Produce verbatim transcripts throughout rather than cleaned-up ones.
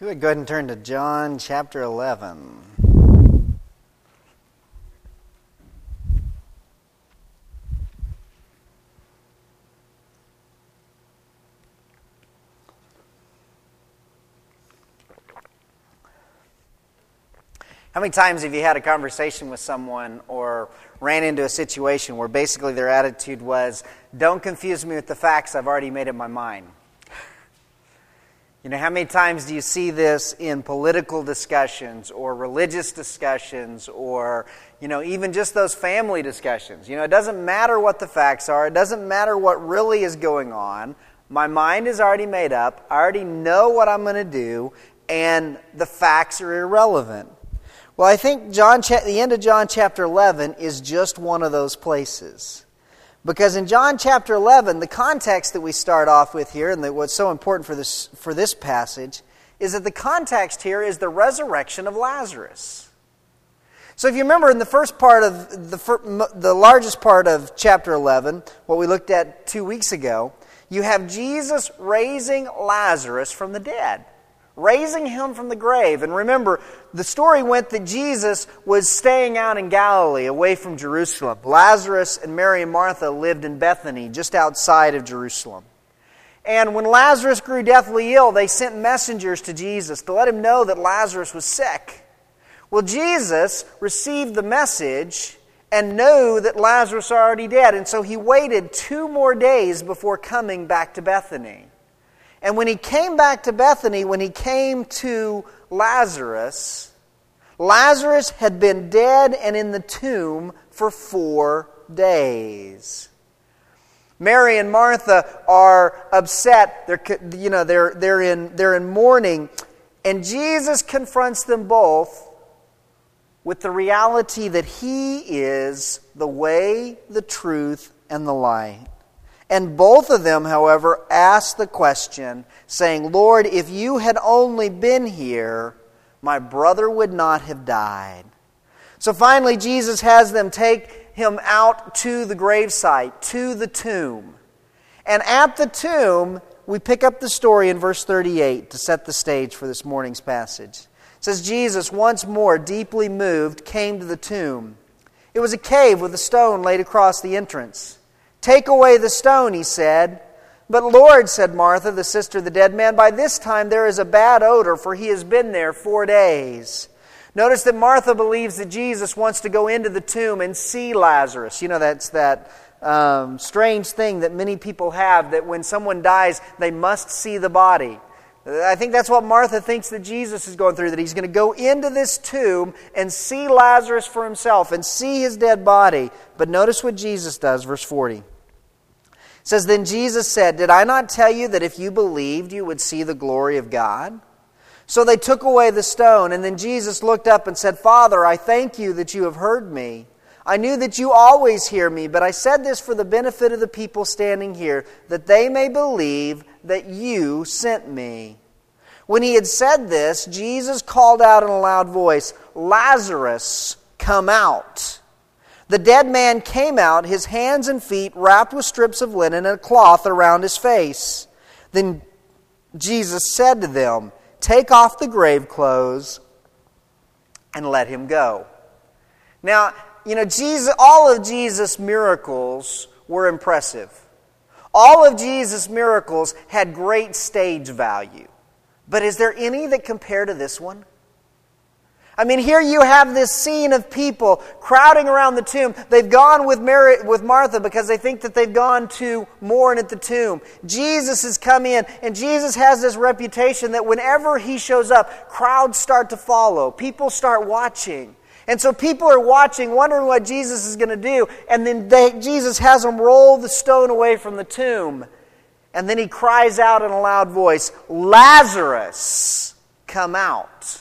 You would go ahead and turn to John chapter eleven. How many times have you had a conversation with someone or ran into a situation where basically their attitude was, don't confuse me with the facts, I've already made up my mind? You know, how many times do you see this in political discussions or religious discussions or, you know, even just those family discussions? You know, it doesn't matter what the facts are. It doesn't matter what really is going on. My mind is already made up. I already know what I'm going to do, and the facts are irrelevant. Well, I think John, the end of John chapter eleven is just one of those places. Because in John chapter eleven, the context that we start off with here, and that what's so important for this for this passage, is that the context here is the resurrection of Lazarus. So if you remember in the first part of, the the largest part of chapter eleven, what we looked at two weeks ago, you have Jesus raising Lazarus from the dead. Raising him from the grave. And remember, the story went that Jesus was staying out in Galilee, away from Jerusalem. Lazarus and Mary and Martha lived in Bethany, just outside of Jerusalem. And when Lazarus grew deathly ill, they sent messengers to Jesus to let him know that Lazarus was sick. Well, Jesus received the message and knew that Lazarus was already dead. And so he waited two more days before coming back to Bethany. And when he came back to Bethany, when he came to Lazarus, Lazarus had been dead and in the tomb for four days. Mary and Martha are upset. They're, you know, they're, they're, in, they're in mourning. And Jesus confronts them both with the reality that He is the way, the truth, and the light. And both of them, however, asked the question, saying, Lord, if you had only been here, my brother would not have died. So finally, Jesus has them take him out to the gravesite, to the tomb. And at the tomb, we pick up the story in verse thirty-eight to set the stage for this morning's passage. It says, Jesus, once more deeply moved, came to the tomb. It was a cave with a stone laid across the entrance. Take away the stone, he said. But Lord, said Martha, the sister of the dead man, by this time there is a bad odor, for he has been there four days. Notice that Martha believes that Jesus wants to go into the tomb and see Lazarus. You know, that's that um, strange thing that many people have, that when someone dies, they must see the body. I think that's what Martha thinks that Jesus is going through, that he's going to go into this tomb and see Lazarus for himself and see his dead body. But notice what Jesus does, verse forty. It says, Then Jesus said, Did I not tell you that if you believed, you would see the glory of God? So they took away the stone, and then Jesus looked up and said, Father, I thank you that you have heard me. I knew that you always hear me, but I said this for the benefit of the people standing here, that they may believe that you sent me. When he had said this, Jesus called out in a loud voice, Lazarus, come out. The dead man came out, his hands and feet wrapped with strips of linen and a cloth around his face. Then Jesus said to them, Take off the grave clothes and let him go. Now, you know, Jesus, all of Jesus' miracles were impressive. All of Jesus' miracles had great stage value. But is there any that compare to this one? I mean, here you have this scene of people crowding around the tomb. They've gone with Mary, with Martha because they think that they've gone to mourn at the tomb. Jesus has come in, and Jesus has this reputation that whenever he shows up, crowds start to follow. People start watching. And so people are watching, wondering what Jesus is going to do. And then they, Jesus has them roll the stone away from the tomb. And then he cries out in a loud voice, Lazarus, come out.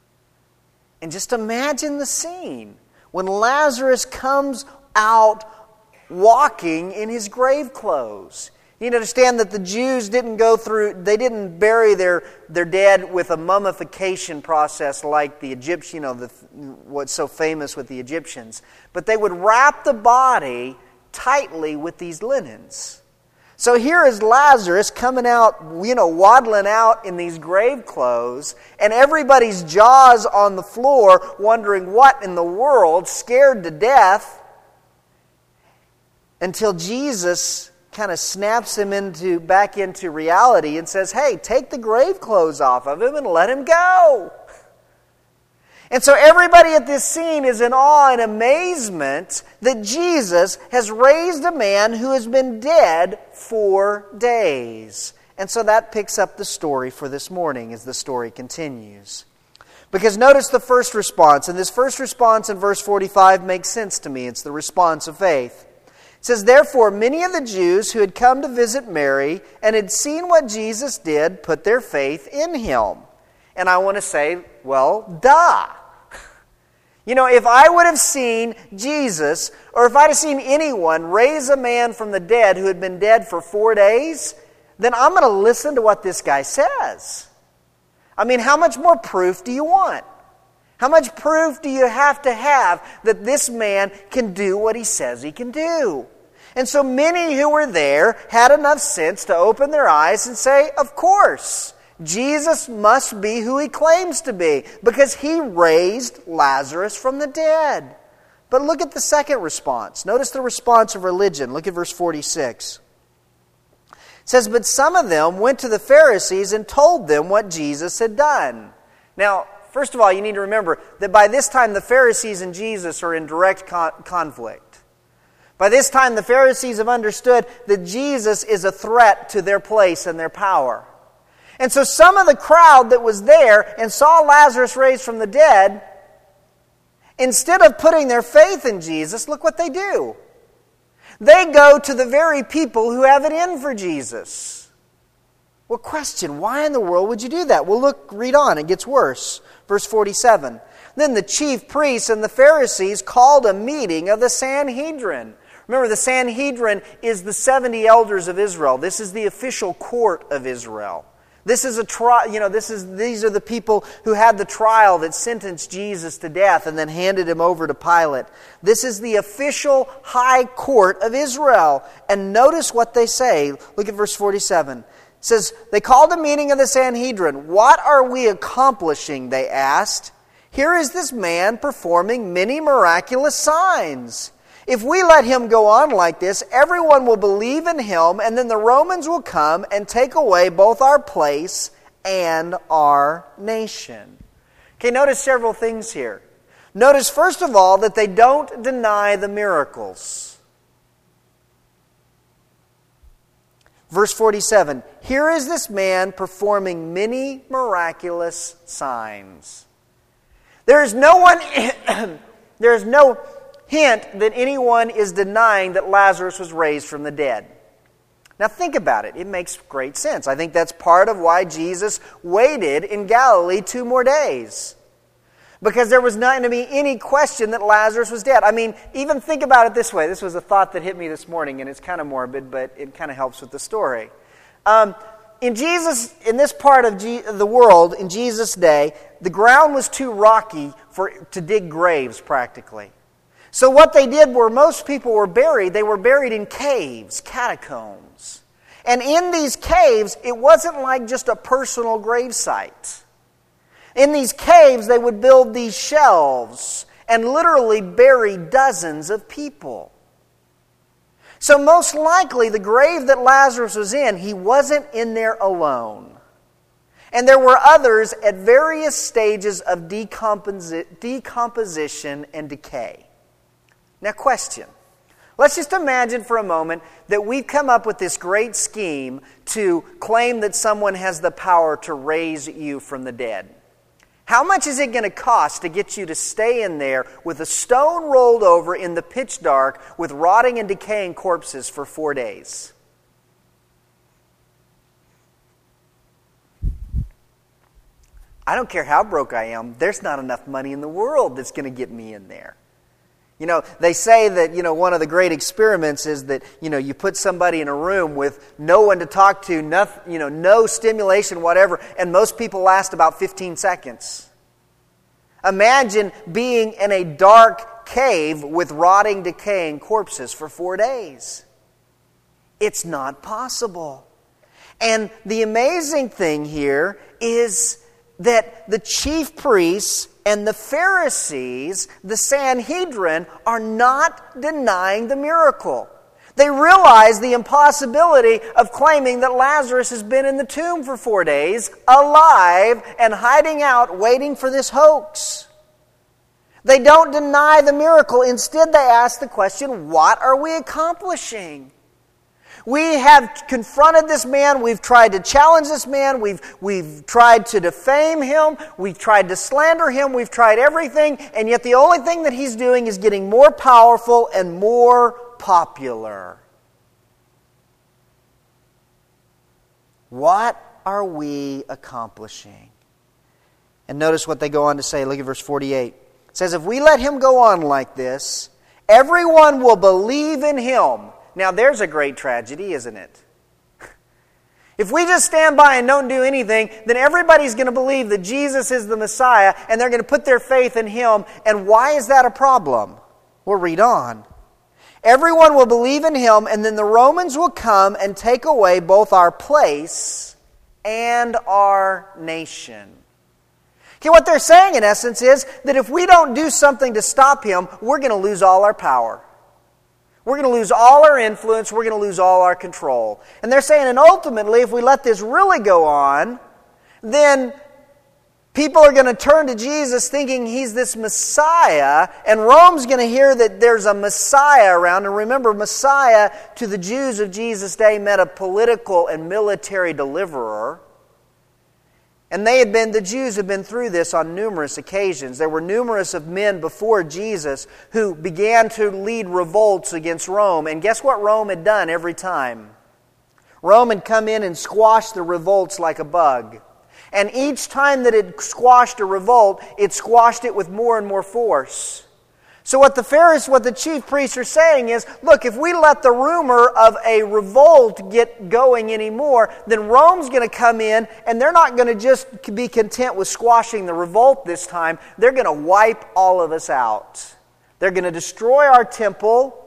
And just imagine the scene when Lazarus comes out walking in his grave clothes. You need to understand that the Jews didn't go through, they didn't bury their, their dead with a mummification process like the Egyptian, you know, the, what's so famous with the Egyptians. But they would wrap the body tightly with these linens. So here is Lazarus coming out, you know, waddling out in these grave clothes, and everybody's jaws on the floor wondering what in the world, scared to death, until Jesus kind of snaps him into back into reality and says, hey, take the grave clothes off of him and let him go. And so everybody at this scene is in awe and amazement that Jesus has raised a man who has been dead four days. And so that picks up the story for this morning as the story continues. Because notice the first response, and this first response in verse forty-five makes sense to me. It's the response of faith. It says, therefore, many of the Jews who had come to visit Mary and had seen what Jesus did put their faith in him. And I want to say, well, duh. You know, if I would have seen Jesus, or if I'd have seen anyone raise a man from the dead who had been dead for four days, then I'm going to listen to what this guy says. I mean, how much more proof do you want? How much proof do you have to have that this man can do what he says he can do? And so many who were there had enough sense to open their eyes and say, of course, Jesus must be who he claims to be, because he raised Lazarus from the dead. But look at the second response. Notice the response of religion. Look at verse forty-six. It says, but some of them went to the Pharisees and told them what Jesus had done. Now, first of all, you need to remember that by this time the Pharisees and Jesus are in direct con- conflict. By this time the Pharisees have understood that Jesus is a threat to their place and their power. And so some of the crowd that was there and saw Lazarus raised from the dead, instead of putting their faith in Jesus, look what they do. They go to the very people who have it in for Jesus. Well, question, why in the world would you do that? Well, look, read on, it gets worse. Verse forty-seven. Then the chief priests and the Pharisees called a meeting of the Sanhedrin. Remember, the Sanhedrin is the seventy elders of Israel. This is the official court of Israel. This is a trial, you know, this is these are the people who had the trial that sentenced Jesus to death and then handed him over to Pilate. This is the official high court of Israel. And notice what they say. Look at verse forty-seven. It says, they called a meeting of the Sanhedrin. What are we accomplishing, they asked. Here is this man performing many miraculous signs. If we let him go on like this, everyone will believe in him, and then the Romans will come and take away both our place and our nation. Okay, notice several things here. Notice, first of all, that they don't deny the miracles. Verse forty-seven, here is this man performing many miraculous signs. There is no one, there is no hint that anyone is denying that Lazarus was raised from the dead. Now think about it. It makes great sense. I think that's part of why Jesus waited in Galilee two more days. Because there was not going to be any question that Lazarus was dead. I mean, even think about it this way. This was a thought that hit me this morning, and it's kind of morbid, but it kind of helps with the story. Um, in Jesus, in this part of G- the world, in Jesus' day, the ground was too rocky for to dig graves practically. So what they did where most people were buried, they were buried in caves, catacombs. And in these caves, it wasn't like just a personal grave site. In these caves, they would build these shelves and literally bury dozens of people. So most likely, the grave that Lazarus was in, he wasn't in there alone. And there were others at various stages of decomposi- decomposition and decay. Now, question. Let's just imagine for a moment that we've come up with this great scheme to claim that someone has the power to raise you from the dead. How much is it going to cost to get you to stay in there with a stone rolled over in the pitch dark with rotting and decaying corpses for four days? I don't care how broke I am, there's not enough money in the world that's going to get me in there. You know, they say that, you know, one of the great experiments is that, you know, you put somebody in a room with no one to talk to, nothing, you know, no stimulation, whatever, and most people last about fifteen seconds. Imagine being in a dark cave with rotting, decaying corpses for four days. It's not possible. And the amazing thing here is that the chief priests and the Pharisees, the Sanhedrin, are not denying the miracle. They realize the impossibility of claiming that Lazarus has been in the tomb for four days, alive and hiding out, waiting for this hoax. They don't deny the miracle. Instead, they ask the question, what are we accomplishing? We have confronted this man. We've tried to challenge this man. We've, we've tried to defame him. We've tried to slander him. We've tried everything. And yet the only thing that he's doing is getting more powerful and more popular. What are we accomplishing? And notice what they go on to say. Look at verse forty-eight. It says, if we let him go on like this, everyone will believe in him. Now there's a great tragedy, isn't it? If we just stand by and don't do anything, then everybody's going to believe that Jesus is the Messiah, and they're going to put their faith in him. And why is that a problem? We'll read on. Everyone will believe in him, and then the Romans will come and take away both our place and our nation. Okay, what they're saying in essence is that if we don't do something to stop him, we're going to lose all our power. We're going to lose all our influence. We're going to lose all our control. And they're saying, and ultimately, if we let this really go on, then people are going to turn to Jesus thinking he's this Messiah, and Rome's going to hear that there's a Messiah around. And remember, Messiah to the Jews of Jesus' day meant a political and military deliverer. And they had been, the Jews had been through this on numerous occasions. There were numerous of men before Jesus who began to lead revolts against Rome. And guess what Rome had done every time? Rome had come in and squashed the revolts like a bug. And each time that it squashed a revolt, it squashed it with more and more force. So what the Pharisees, what the chief priests are saying is, look, if we let the rumor of a revolt get going anymore, then Rome's going to come in, and they're not going to just be content with squashing the revolt this time. They're going to wipe all of us out. They're going to destroy our temple,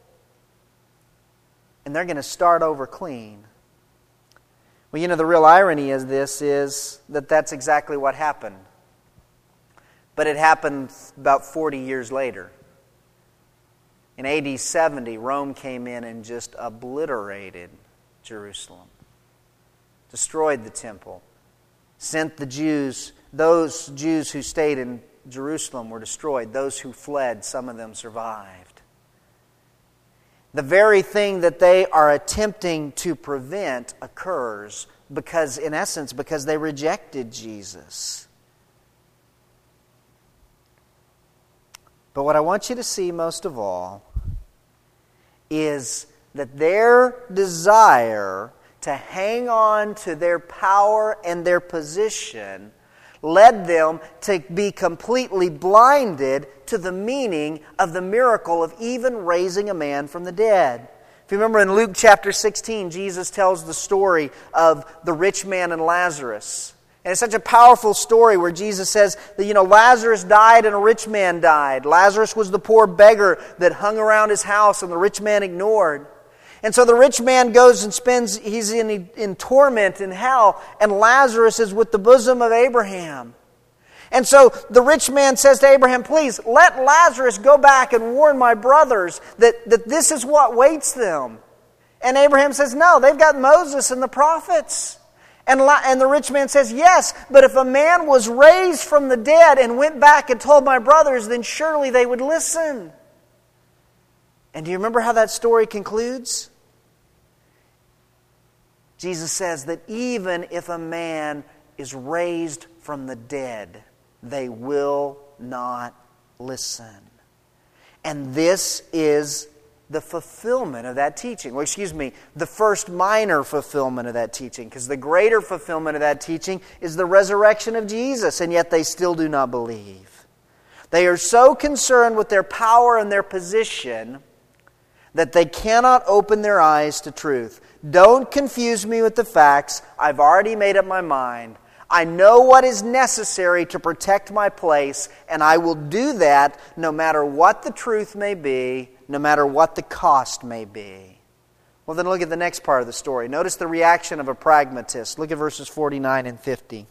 and they're going to start over clean. Well, you know, the real irony of this is that that's exactly what happened. But it happened about forty years later. In A D seventy, Rome came in and just obliterated Jerusalem. Destroyed the temple. Sent the Jews, those Jews who stayed in Jerusalem were destroyed. Those who fled, some of them survived. The very thing that they are attempting to prevent occurs because, in essence, because they rejected Jesus. But what I want you to see most of all is that their desire to hang on to their power and their position led them to be completely blinded to the meaning of the miracle of even raising a man from the dead. If you remember in Luke chapter sixteen, Jesus tells the story of the rich man and Lazarus. And it's such a powerful story where Jesus says that, you know, Lazarus died and a rich man died. Lazarus was the poor beggar that hung around his house and the rich man ignored. And so the rich man goes and spends, he's in, in torment in hell, and Lazarus is with the bosom of Abraham. And so the rich man says to Abraham, please, let Lazarus go back and warn my brothers that, that this is what waits them. And Abraham says, no, they've got Moses and the prophets. And, and the rich man says, yes, but if a man was raised from the dead and went back and told my brothers, then surely they would listen. And do you remember how that story concludes? Jesus says that even if a man is raised from the dead, they will not listen. And this is the fulfillment of that teaching. Well, excuse me, the first minor fulfillment of that teaching, because the greater fulfillment of that teaching is the resurrection of Jesus, and yet they still do not believe. They are so concerned with their power and their position that they cannot open their eyes to truth. Don't confuse me with the facts. I've already made up my mind. I know what is necessary to protect my place, and I will do that no matter what the truth may be, no matter what the cost may be. Well, then look at the next part of the story. Notice the reaction of a pragmatist. Look at verses forty-nine and fifty.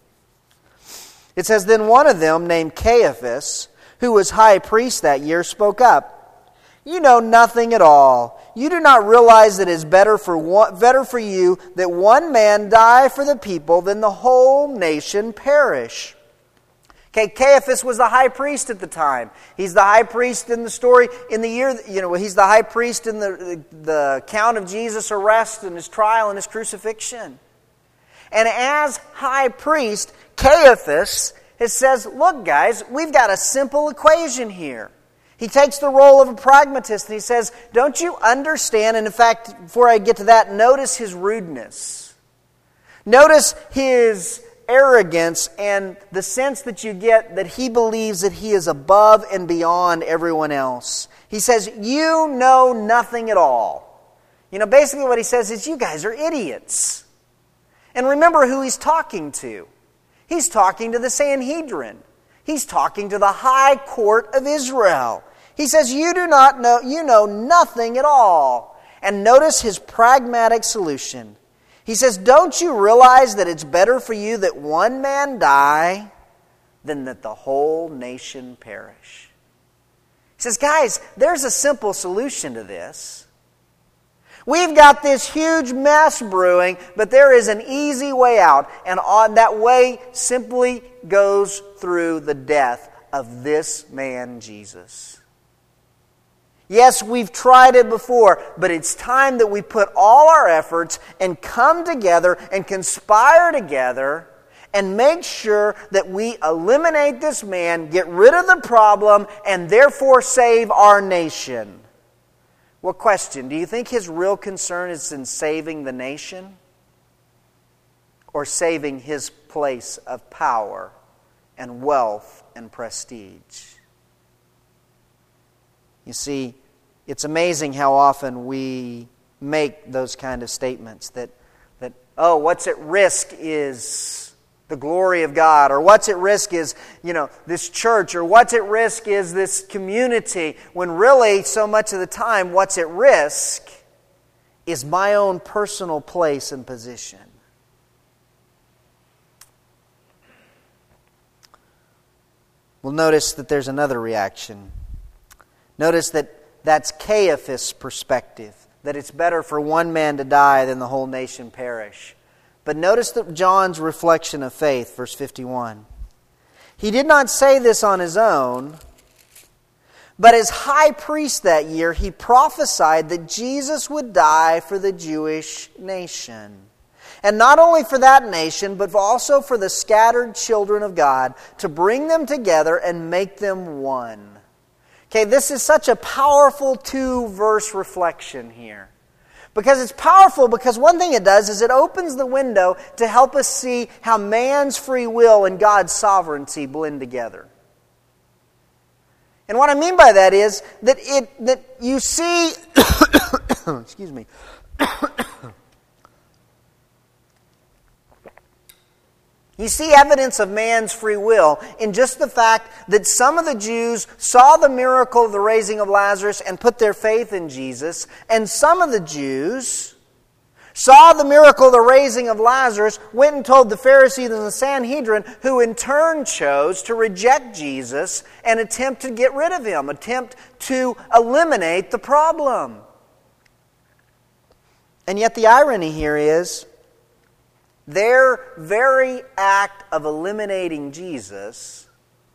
It says, "Then one of them, named Caiaphas, who was high priest that year, spoke up. 'You know nothing at all. You do not realize that it is better for one, better for you that one man die for the people than the whole nation perish.'" Okay, Caiaphas was the high priest at the time. He's the high priest in the story, in the year, you know, he's the high priest in the, the account of Jesus' arrest and his trial and his crucifixion. And as high priest, Caiaphas says, look guys, we've got a simple equation here. He takes the role of a pragmatist and he says, don't you understand? And in fact, before I get to that, notice his rudeness. Notice his arrogance and the sense that you get that he believes that he is above and beyond everyone else. He says, you know nothing at all. You know, basically what he says is, you guys are idiots. And remember who he's talking to. He's talking to the Sanhedrin. He's talking to the high court of Israel. He says, you do not know, you know nothing at all. And notice his pragmatic solution. He says, don't you realize that it's better for you that one man die than that the whole nation perish? He says, guys, there's a simple solution to this. We've got this huge mess brewing, but there is an easy way out. And on that way simply goes through the death of this man, Jesus. Yes, we've tried it before, but it's time that we put all our efforts and come together and conspire together and make sure that we eliminate this man, get rid of the problem, and therefore save our nation. Well, question, do you think his real concern is in saving the nation or saving his place of power and wealth and prestige? You see, it's amazing how often we make those kind of statements that, that oh, what's at risk is the glory of God, or what's at risk is, you know, this church, or what's at risk is this community, when really, so much of the time, what's at risk is my own personal place and position. Well, notice that there's another reaction. Notice that that's Caiaphas' perspective, that it's better for one man to die than the whole nation perish. But notice that John's reflection of faith, verse fifty-one. He did not say this on his own, but as high priest that year, he prophesied that Jesus would die for the Jewish nation. And not only for that nation, but also for the scattered children of God, to bring them together and make them one. Okay, this is such a powerful two-verse reflection here. Because it's powerful because one thing it does is it opens the window to help us see how man's free will and God's sovereignty blend together. And what I mean by that is that it that you see excuse me. You see evidence of man's free will in just the fact that some of the Jews saw the miracle of the raising of Lazarus and put their faith in Jesus, and some of the Jews saw the miracle of the raising of Lazarus, went and told the Pharisees and the Sanhedrin, who in turn chose to reject Jesus and attempt to get rid of him, attempt to eliminate the problem. And yet the irony here is, their very act of eliminating Jesus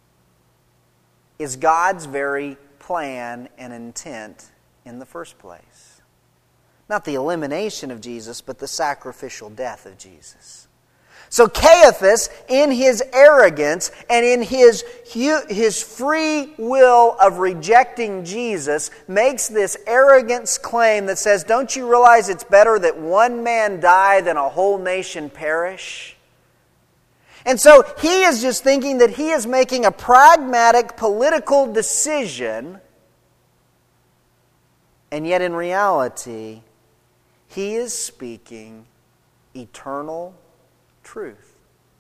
is God's very plan and intent in the first place. Not the elimination of Jesus, but the sacrificial death of Jesus. So Caiaphas, in his arrogance and in his, his free will of rejecting Jesus, makes this arrogant claim that says, don't you realize it's better that one man die than a whole nation perish? And so he is just thinking that he is making a pragmatic political decision, and yet in reality, he is speaking eternal truth.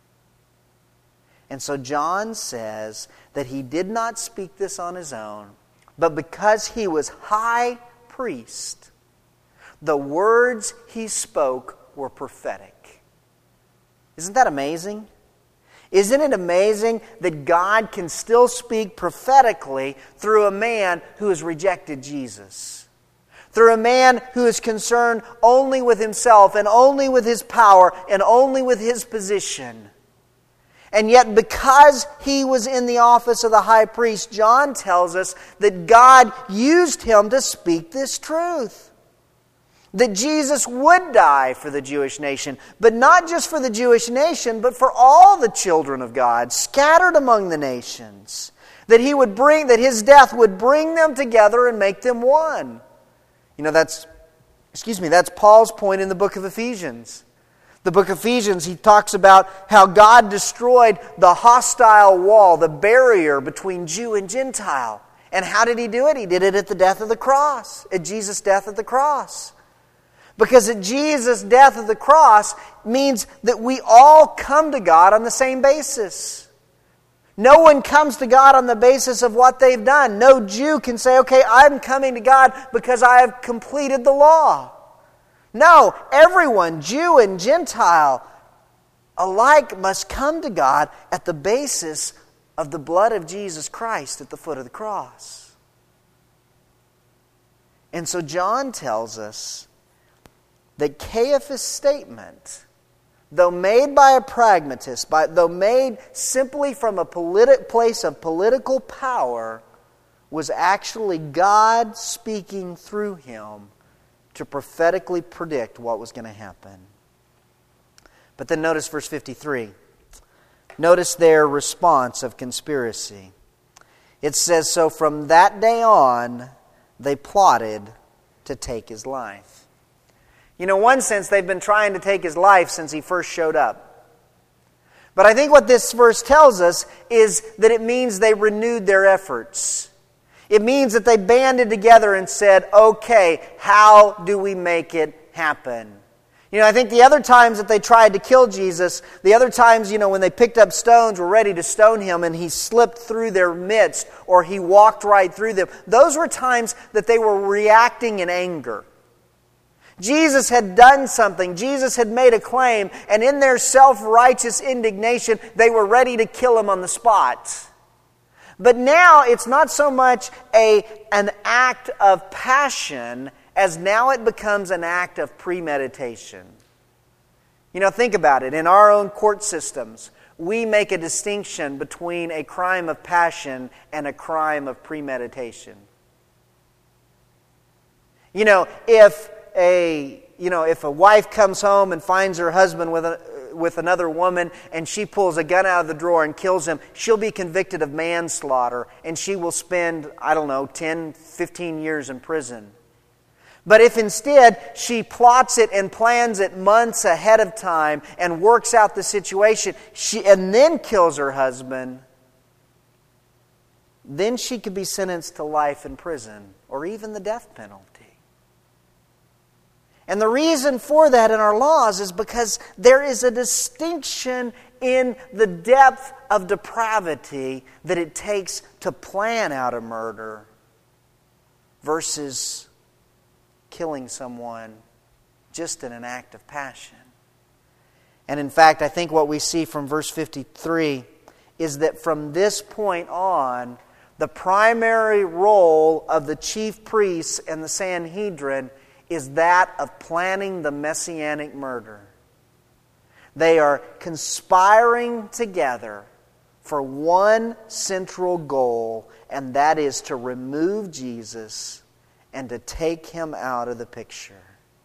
And so John says that he did not speak this on his own, but because he was high priest, The words he spoke were prophetic. Isn't that amazing? Isn't it amazing that God can still speak prophetically through a man who has rejected Jesus? Through a man who is concerned only with himself and only with his power and only with his position. And yet because he was in the office of the high priest, John tells us that God used him to speak this truth. That Jesus would die for the Jewish nation, but not just for the Jewish nation, but for all the children of God scattered among the nations. That he would bring, that his death would bring them together and make them one. You know, that's, excuse me, that's Paul's point in the book of Ephesians. The book of Ephesians, he talks about how God destroyed the hostile wall, the barrier between Jew and Gentile. And how did he do it? He did it at the death of the cross, at Jesus' death at the cross. Because at Jesus' death of the cross means that we all come to God on the same basis. No one comes to God on the basis of what they've done. No Jew can say, okay, I'm coming to God because I have completed the law. No, everyone, Jew and Gentile, alike must come to God at the basis of the blood of Jesus Christ at the foot of the cross. And so John tells us that Caiaphas' statement, though made by a pragmatist, by, though made simply from a politi- place of political power, was actually God speaking through him to prophetically predict what was going to happen. But then notice verse fifty-three. Notice their response of conspiracy. It says, so from that day on, they plotted to take his life. You know, in one sense, they've been trying to take his life since he first showed up. But I think what this verse tells us is that it means they renewed their efforts. It means that they banded together and said, okay, how do we make it happen? You know, I think the other times that they tried to kill Jesus, the other times, you know, when they picked up stones, were ready to stone him, and he slipped through their midst, or he walked right through them, those were times that they were reacting in anger. Jesus had done something. Jesus had made a claim, and in their self-righteous indignation, they were ready to kill him on the spot. But now it's not so much a, an act of passion as now it becomes an act of premeditation. You know, think about it. In our own court systems, we make a distinction between a crime of passion and a crime of premeditation. You know, if a you know if a wife comes home and finds her husband with a with another woman, and she pulls a gun out of the drawer and kills him, she'll be convicted of manslaughter, and she will spend, I don't know, ten, fifteen years in prison. But if instead she plots it and plans it months ahead of time and works out the situation, she and then kills her husband, then she could be sentenced to life in prison or even the death penalty. And the reason for that in our laws is because there is a distinction in the depth of depravity that it takes to plan out a murder versus killing someone just in an act of passion. And in fact, I think what we see from verse fifty-three is that from this point on, the primary role of the chief priests and the Sanhedrin is that of planning the messianic murder. They are conspiring together for one central goal, and that is to remove Jesus and to take him out of the picture.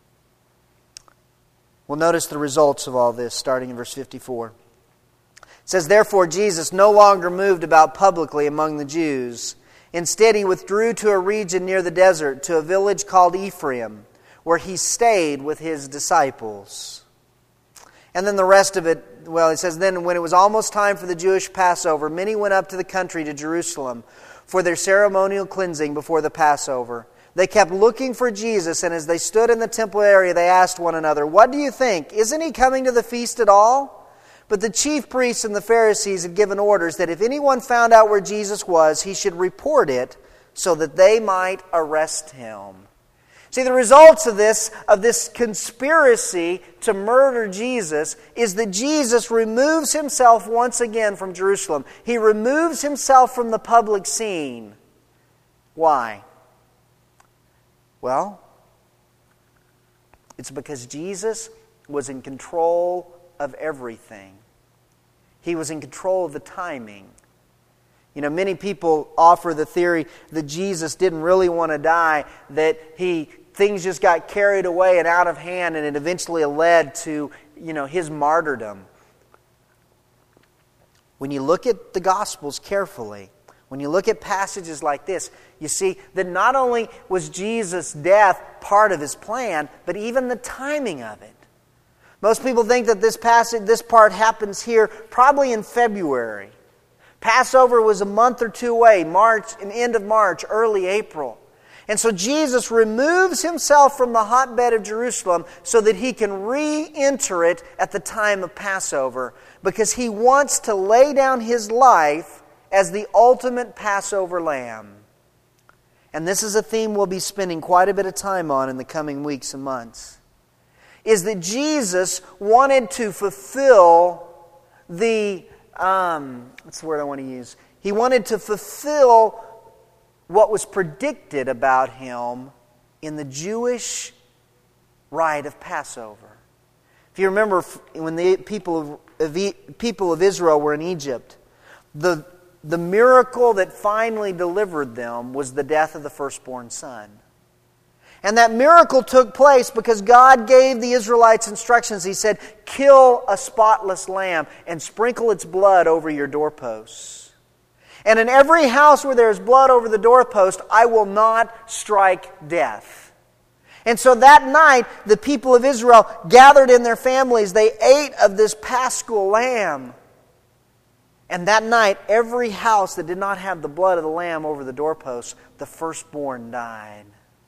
We'll notice the results of all this starting in verse fifty-four. It says, therefore Jesus no longer moved about publicly among the Jews. Instead, he withdrew to a region near the desert, to a village called Ephraim, where he stayed with his disciples. And then the rest of it, well, it says, then when it was almost time for the Jewish Passover, many went up to the country to Jerusalem for their ceremonial cleansing before the Passover. They kept looking for Jesus, and as they stood in the temple area, they asked one another, what do you think? Isn't he coming to the feast at all? But the chief priests and the Pharisees had given orders that if anyone found out where Jesus was, he should report it so that they might arrest him. See, the results of this, of this conspiracy to murder Jesus is that Jesus removes himself once again from Jerusalem. He removes himself from the public scene. Why? Well, it's because Jesus was in control of everything. He was in control of the timing. You know, many people offer the theory that Jesus didn't really want to die, that he things just got carried away and out of hand, and it eventually led to, you know, his martyrdom. When you look at the Gospels carefully, when you look at passages like this, you see that not only was Jesus' death part of his plan, but even the timing of it. Most people think that this passage, this part happens here probably in February. Passover was a month or two away, March, end of March, early April. And so Jesus removes himself from the hotbed of Jerusalem so that he can re-enter it at the time of Passover, because he wants to lay down his life as the ultimate Passover lamb. And this is a theme we'll be spending quite a bit of time on in the coming weeks and months, is that Jesus wanted to fulfill the, um, what's the word I want to use? He wanted to fulfill what was predicted about him in the Jewish rite of Passover. If you remember, when the people of, of people of Israel were in Egypt, the, the miracle that finally delivered them was the death of the firstborn son. And that miracle took place because God gave the Israelites instructions. He said, kill a spotless lamb and sprinkle its blood over your doorposts. And in every house where there is blood over the doorpost, I will not strike death. And so that night, the people of Israel gathered in their families. They ate of this paschal lamb. And that night, every house that did not have the blood of the lamb over the doorpost, the firstborn died.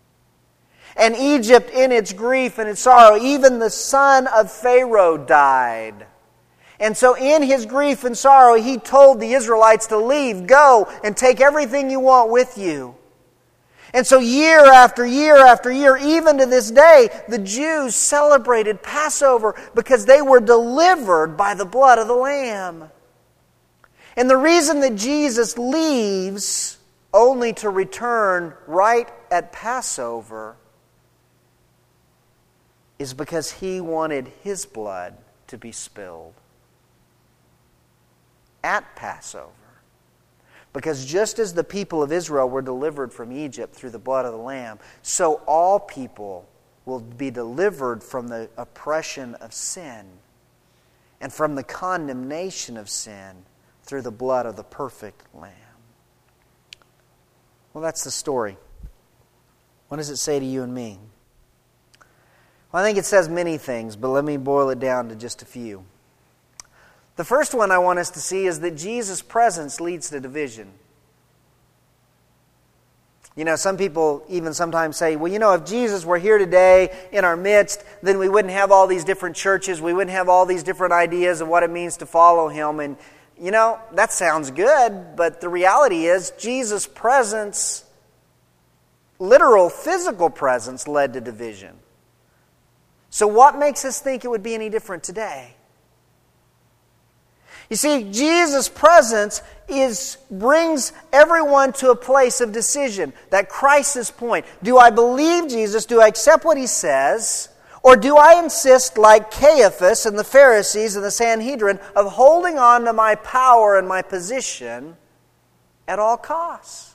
And Egypt, in its grief and its sorrow, even the son of Pharaoh died. And so in his grief and sorrow, he told the Israelites to leave, go, and take everything you want with you. And so year after year after year, even to this day, the Jews celebrated Passover because they were delivered by the blood of the Lamb. And the reason that Jesus leaves only to return right at Passover is because he wanted his blood to be spilled at Passover. Because just as the people of Israel were delivered from Egypt through the blood of the Lamb, so all people will be delivered from the oppression of sin and from the condemnation of sin through the blood of the perfect Lamb. Well, that's the story. What does it say to you and me? Well, I think it says many things, but let me boil it down to just a few. The first one I want us to see is that Jesus' presence leads to division. You know, some people even sometimes say, well, you know, if Jesus were here today in our midst, then we wouldn't have all these different churches. We wouldn't have all these different ideas of what it means to follow Him. And, you know, that sounds good, but the reality is Jesus' presence, literal physical presence, led to division. So what makes us think it would be any different today? You see, Jesus' presence is brings everyone to a place of decision, that crisis point. Do I believe Jesus? Do I accept what He says? Or do I insist, like Caiaphas and the Pharisees and the Sanhedrin, of holding on to my power and my position at all costs?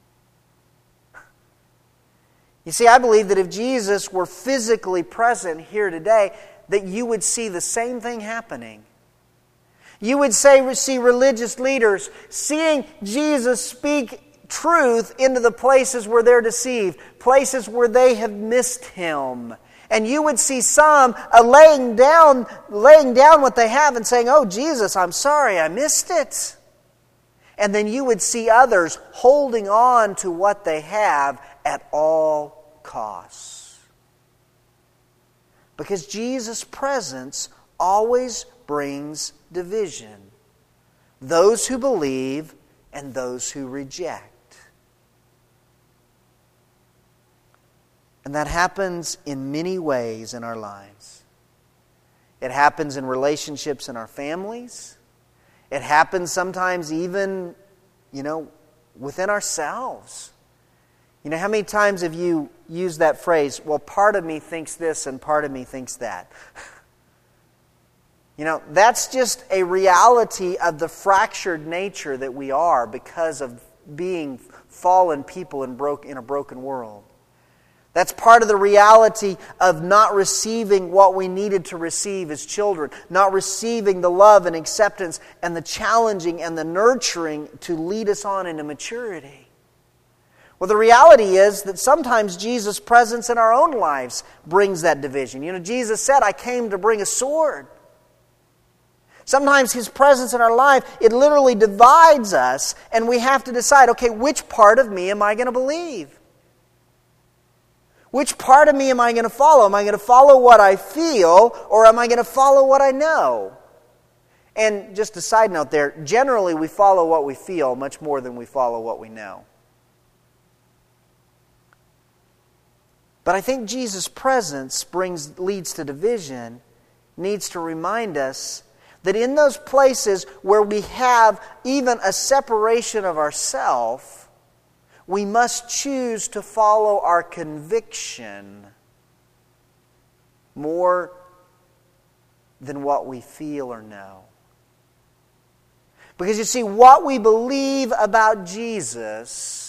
You see, I believe that if Jesus were physically present here today, that you would see the same thing happening. You would say, see religious leaders seeing Jesus speak truth into the places where they're deceived, places where they have missed Him. And you would see some uh, laying down, laying down what they have and saying, oh, Jesus, I'm sorry, I missed it. And then you would see others holding on to what they have at all costs. Because Jesus' presence always brings division. Those who believe and those who reject. And that happens in many ways in our lives. It happens in relationships in our families. It happens sometimes even, you know, within ourselves. You know, how many times have you used that phrase, well, part of me thinks this and part of me thinks that? You know, that's just a reality of the fractured nature that we are because of being fallen people in, broke, in a broken world. That's part of the reality of not receiving what we needed to receive as children, not receiving the love and acceptance and the challenging and the nurturing to lead us on into maturity. Well, the reality is that sometimes Jesus' presence in our own lives brings that division. You know, Jesus said, I came to bring a sword. Sometimes His presence in our life, it literally divides us, and we have to decide, okay, which part of me am I going to believe? Which part of me am I going to follow? Am I going to follow what I feel, or am I going to follow what I know? And just a side note there, generally we follow what we feel much more than we follow what we know. But I think Jesus' presence brings leads to division, needs to remind us that in those places where we have even a separation of ourselves, we must choose to follow our conviction more than what we feel or know. Because you see, what we believe about Jesus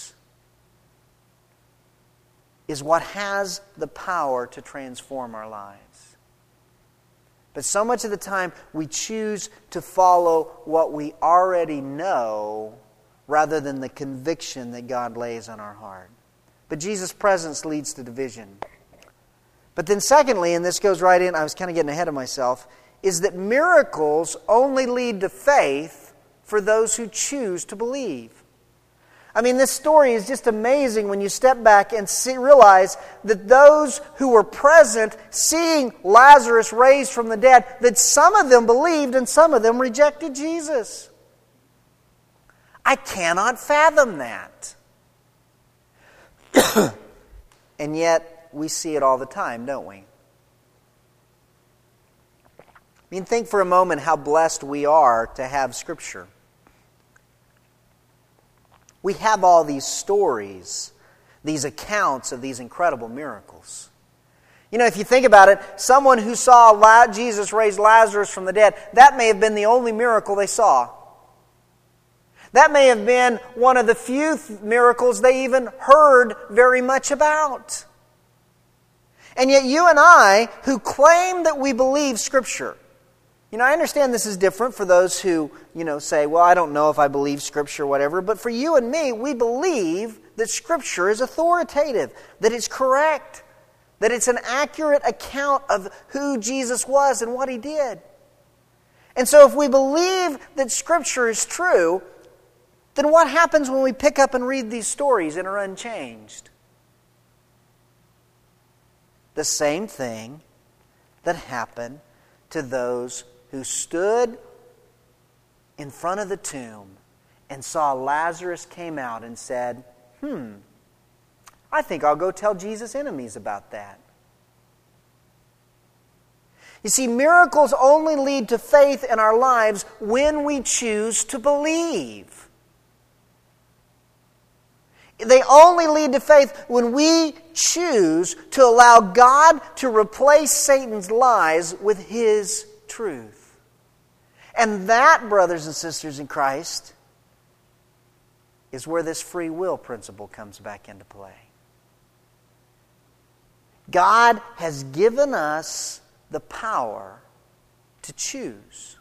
is what has the power to transform our lives. But so much of the time, we choose to follow what we already know rather than the conviction that God lays on our heart. But Jesus' presence leads to division. But then secondly, and this goes right in, I was kind of getting ahead of myself, is that miracles only lead to faith for those who choose to believe. I mean, this story is just amazing when you step back and see, realize that those who were present, seeing Lazarus raised from the dead, that some of them believed and some of them rejected Jesus. I cannot fathom that. And yet, we see it all the time, don't we? I mean, think for a moment how blessed we are to have Scripture. We have all these stories, these accounts of these incredible miracles. You know, if you think about it, someone who saw Jesus raise Lazarus from the dead, that may have been the only miracle they saw. That may have been one of the few miracles they even heard very much about. And yet you and I, who claim that we believe Scripture, you know, I understand this is different for those who, you know, say, well, I don't know if I believe Scripture or whatever, but for you and me, we believe that Scripture is authoritative, that it's correct, that it's an accurate account of who Jesus was and what He did. And so if we believe that Scripture is true, then what happens when we pick up and read these stories and are unchanged? The same thing that happened to those who stood in front of the tomb and saw Lazarus came out and said, hmm, I think I'll go tell Jesus' enemies about that. You see, miracles only lead to faith in our lives when we choose to believe. They only lead to faith when we choose to allow God to replace Satan's lies with His truth. And that, brothers and sisters in Christ, is where this free will principle comes back into play. God has given us the power to choose.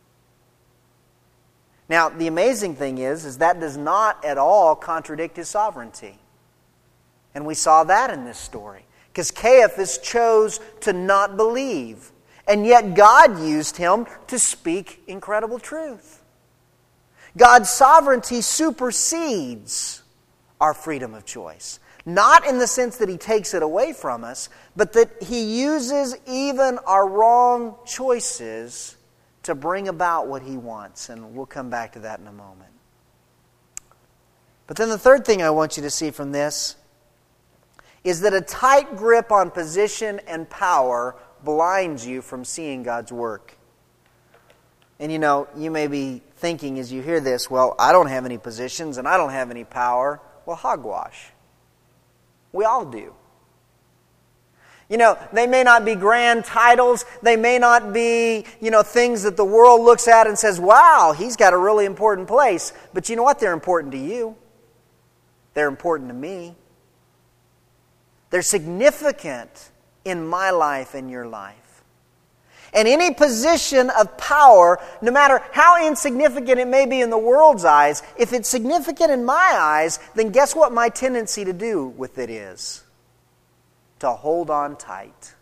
Now, the amazing thing is, is that does not at all contradict His sovereignty. And we saw that in this story. Because Caiaphas chose to not believe. And yet God used him to speak incredible truth. God's sovereignty supersedes our freedom of choice. Not in the sense that He takes it away from us, but that He uses even our wrong choices to bring about what He wants. And we'll come back to that in a moment. But then the third thing I want you to see from this is that a tight grip on position and power blinds you from seeing God's work. And you know, you may be thinking as you hear this, well, I don't have any positions and I don't have any power. Well, hogwash. We all do. You know, they may not be grand titles. They may not be, you know, things that the world looks at and says, wow, he's got a really important place. But you know what? They're important to you. They're important to me. They're significant in my life and your life. And any position of power, no matter how insignificant it may be in the world's eyes, if it's significant in my eyes, then guess what my tendency to do with it is? To hold on tight.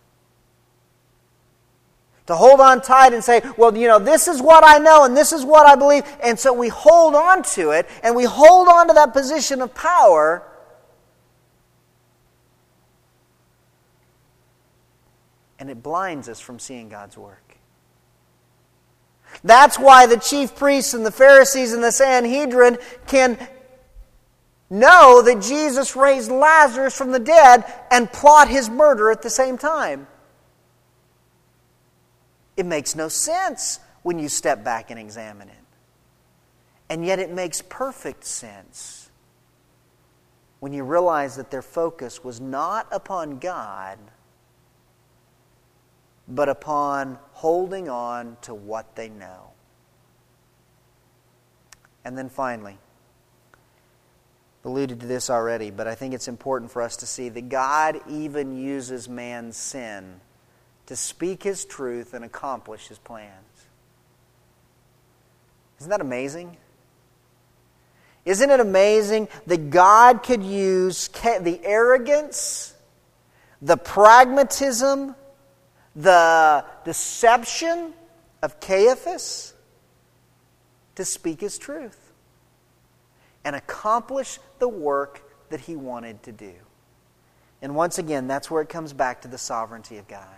To hold on tight and say, well, you know, this is what I know and this is what I believe. And so we hold on to it and we hold on to that position of power. And it blinds us from seeing God's work. That's why the chief priests and the Pharisees and the Sanhedrin can know that Jesus raised Lazarus from the dead and plot his murder at the same time. It makes no sense when you step back and examine it. And yet it makes perfect sense when you realize that their focus was not upon God, but upon holding on to what they know. And then finally, alluded to this already, but I think it's important for us to see that God even uses man's sin to speak His truth and accomplish His plans. Isn't that amazing? Isn't it amazing that God could use the arrogance, the pragmatism, the deception of Caiaphas to speak His truth and accomplish the work that He wanted to do? And once again, that's where it comes back to the sovereignty of God.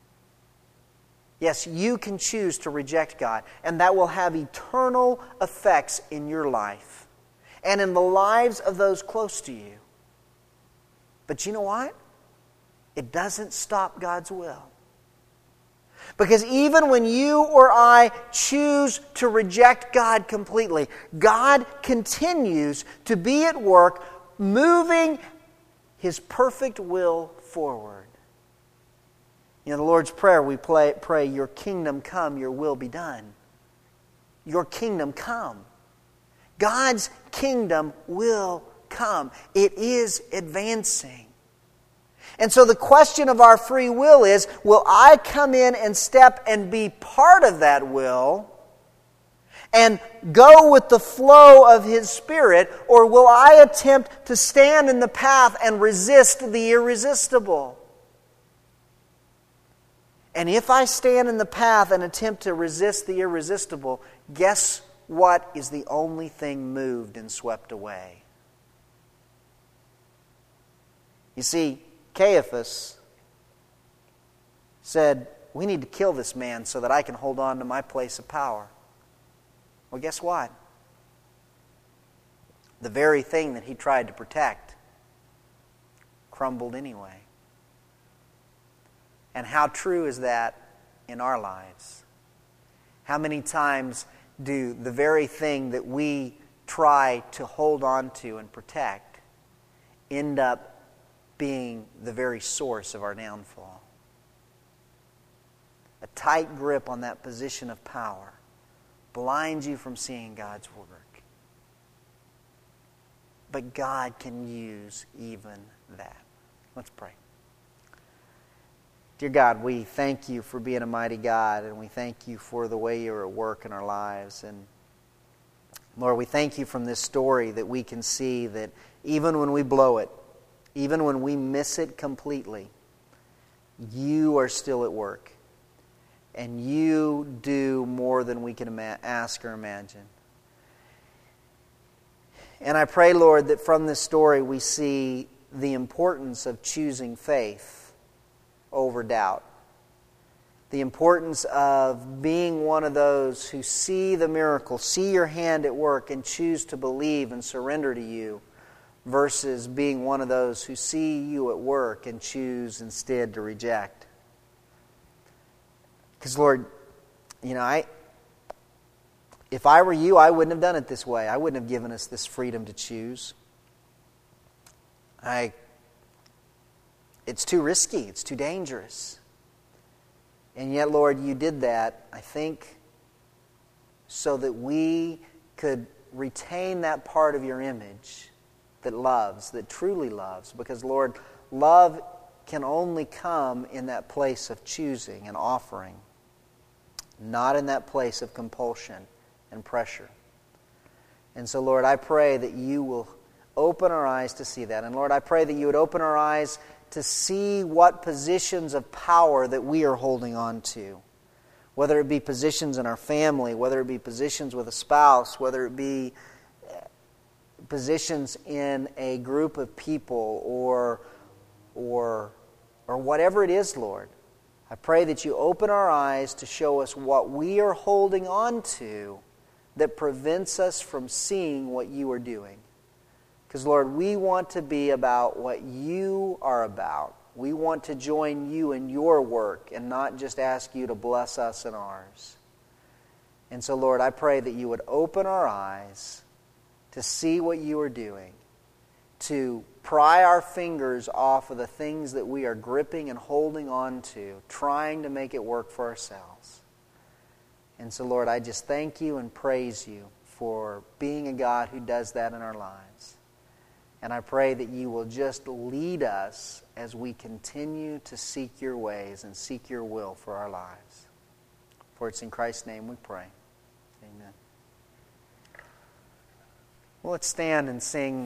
Yes, you can choose to reject God, and that will have eternal effects in your life and in the lives of those close to you. But you know what? It doesn't stop God's will. Because even when you or I choose to reject God completely, God continues to be at work, moving His perfect will forward. In the Lord's Prayer, we pray, pray, your kingdom come, your will be done. Your kingdom come. God's kingdom will come. It is advancing. And so the question of our free will is, will I come in and step and be part of that will and go with the flow of His Spirit, or will I attempt to stand in the path and resist the irresistible? And if I stand in the path and attempt to resist the irresistible, guess what is the only thing moved and swept away? You see, Caiaphas said, we need to kill this man so that I can hold on to my place of power. Well, guess what? The very thing that he tried to protect crumbled anyway. And how true is that in our lives? How many times do the very thing that we try to hold on to and protect end up being the very source of our downfall? A tight grip on that position of power blinds you from seeing God's work. But God can use even that. Let's pray. Dear God, we thank You for being a mighty God, and we thank You for the way You're at work in our lives. And Lord, we thank You from this story that we can see that even when we blow it, even when we miss it completely, You are still at work. And You do more than we can ima- ask or imagine. And I pray, Lord, that from this story we see the importance of choosing faith over doubt. The importance of being one of those who see the miracle, see Your hand at work, and choose to believe and surrender to You, versus being one of those who see you at work and choose instead to reject. Because, Lord, you know, I if I were you, I wouldn't have done it this way. I wouldn't have given us this freedom to choose. I it's too risky, it's too dangerous. And yet, Lord, you did that, I think, so that we could retain that part of your image that loves, that truly loves. Because, Lord, love can only come in that place of choosing and offering, not in that place of compulsion and pressure. And so, Lord, I pray that you will open our eyes to see that. And, Lord, I pray that you would open our eyes to see what positions of power that we are holding on to. Whether it be positions in our family, whether it be positions with a spouse, whether it be positions in a group of people, or, or, or whatever it is, Lord. I pray that you open our eyes to show us what we are holding on to that prevents us from seeing what you are doing. Because, Lord, we want to be about what you are about. We want to join you in your work and not just ask you to bless us in ours. And so, Lord, I pray that you would open our eyes to see what you are doing, to pry our fingers off of the things that we are gripping and holding on to, trying to make it work for ourselves. And so, Lord, I just thank you and praise you for being a God who does that in our lives. And I pray that you will just lead us as we continue to seek your ways and seek your will for our lives. For it's in Christ's name we pray. Amen. Well, let's stand and sing.